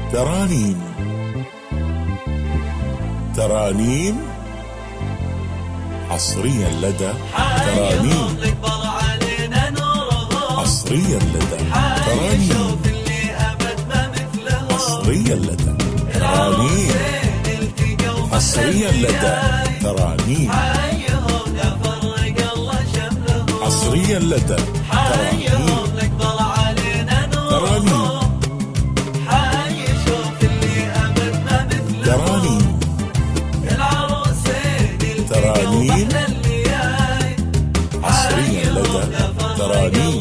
ترانيم. ترانيم حصريا لدى ترانيم. حصريا لدى ترانيم. حصريا لدى ترانيم. حصريا لدى ترانيم. حصريا لدى ترانيم. ترانيم. ترانيم. ترانيم حصريا لدى ترانيم.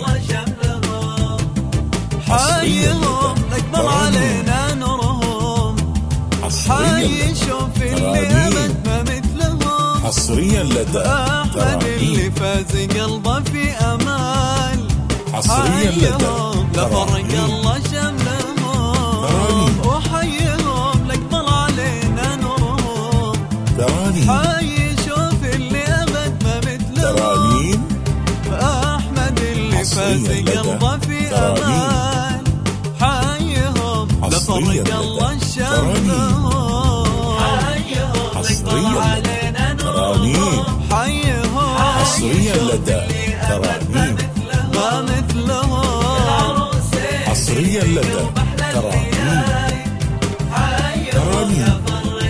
حيهم اكبر علينا نورهم. حي شوف اللي ابد ما مثلهم. حصريا لدى احمد اللي فاز قلبه في امال. حصريا لدى لفرق الله شملهم. وحيهم الاكبر علينا نورهم. حي شوف اللي ابد ما مثلهم. ترانيم احمد اللي فاز قلبه في امان. حيهم لفرق الله شملهم. حصريا علينا ترانيم. حصريا لدى ترانيم ما مثلهم. حصريا لدى ترانيم. ترانيم.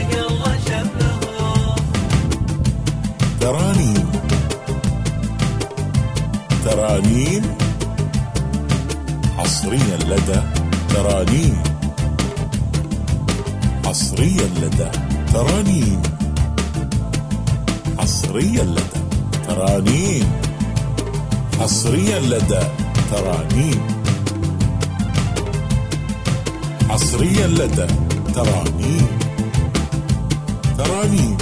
ترانيم. ترانيم حصريا لدى ترانيم. حصريا لدى ترانيم. حصريا لدى ترانيم. حصريا لدى ترانيم. حصريا لدى ترانيم. ترانيم.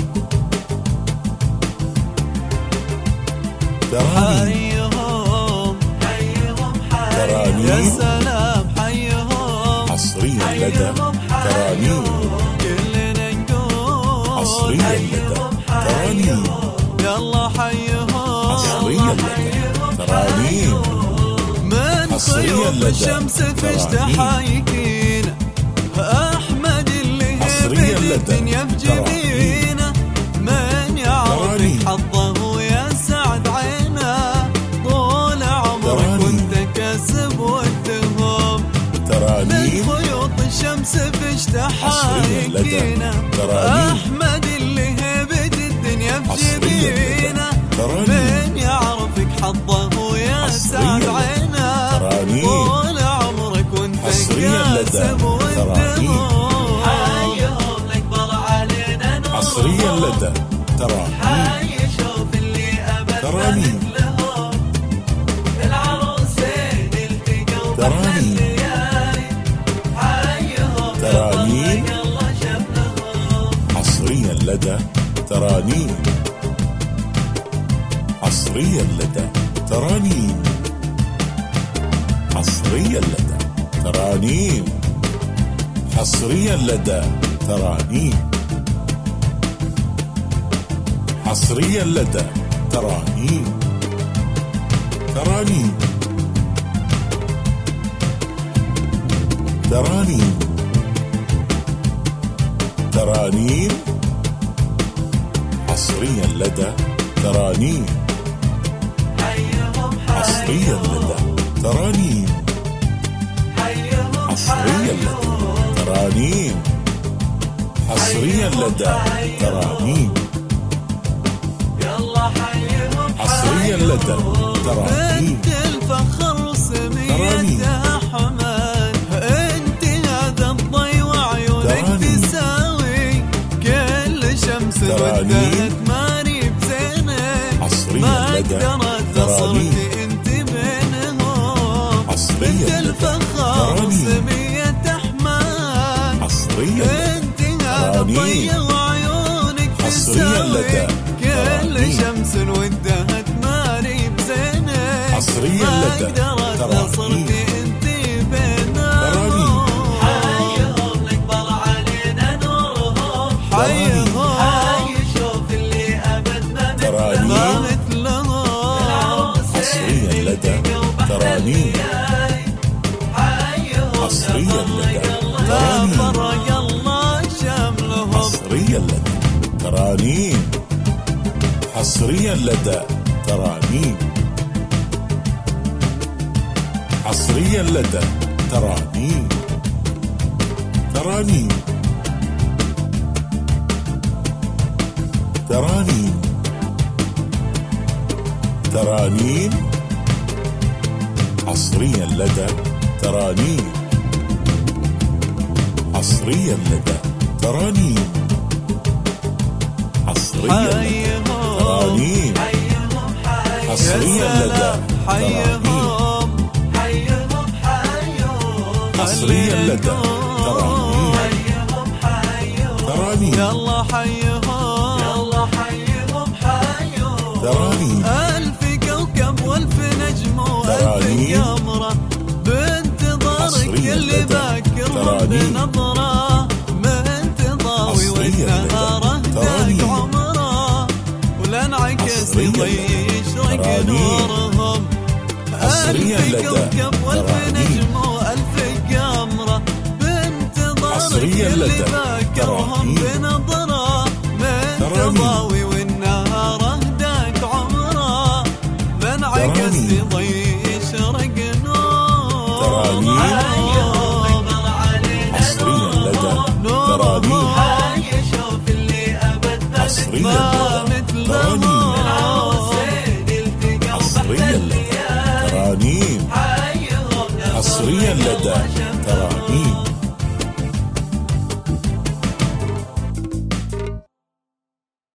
حيهم ترانيم. يا سلام حيهم. حصريا لدى ترانيم. كلنا نقول حصريا لدى ترانيم. يلا حيهم. حصريا لدى ترانيم. من خيوط الشمس فشت حايكينا. احمد اللي هيبت الدنيا في جبينه. من يعرف حظه يا سعد عينه. طول عمرك وانت كسب واتهم. من خيوط الشمس فشت حايكينا. احمد اللي هيبت الدنيا في جبينه. من يعرفك حظه يا سعد عينه. طول عمرك وانت كاسب واتهم. حيهم الاكبر علينا نور. حصريا لدى ترانيم. حي شوف اللي ابد ما مثلهم. العروسين التقوا باحلى الليالي. حيهم ترانيم. الله شملهم. حصريا لدى ترانيم. حصريا لدى ترانيم. حصريا لدى ترانيم. حصريا لدى ترانيم. حصريا لدى ترانيم. ترانيم. ترانيم. ترانيم حصريا لدى ترانيم. حصريا لدى ترانيم. حصريا لدى ترانيم. حصريا لدى ترانيم. حصريا لدى ترانيم. انت الفخر سمية احمد. انت هذا الضي وعيونك تساوي كل شمس ودت ماري بزينك. ما قدرت تصلي انت بينهم. انت الفخر سمية احمد. انت هذا الضي وعيونك تساوي كل شمس ودت ماري بزينك. حصريا لدى ترانيم. انت بينهم. حيهم الاكبر علينا نورهم. حيهم شوف اللي ابد ما مثلهم. حصريا لدى ترانيم. حصريا لدى ترانيم. حصريا لدى ترانيم. حصريا لدى ترانيم. ترانيم ترانيم ترانيم. حصريا لدى ترانيم. حصريا لدى ترانيم. حصريا لدى ترانيم. حصريا لدى ترانيم. حصريا لدى ترانيم. ترانيم يلا حيهم يلا حيهم حيهم ترانيم. ألف كوكب والف نجم وألف قمرة بانتظارك اللي باكر بنظرة من تضاوي والنهار اهداك عمره ولا انعكس يشرق نورهم. ألف كوكب والف نجم وألف قمرة بانتظارك اللي باكرهم بنظرة من تضاوي والنهار اهداك عمره بنعكس يشرق نورهم. حصريا لدى ترانيم. شوف اللي أبد حصريا لدى ترانيم. حصريا لدى ترانيم. حصريا لدى ترانيم.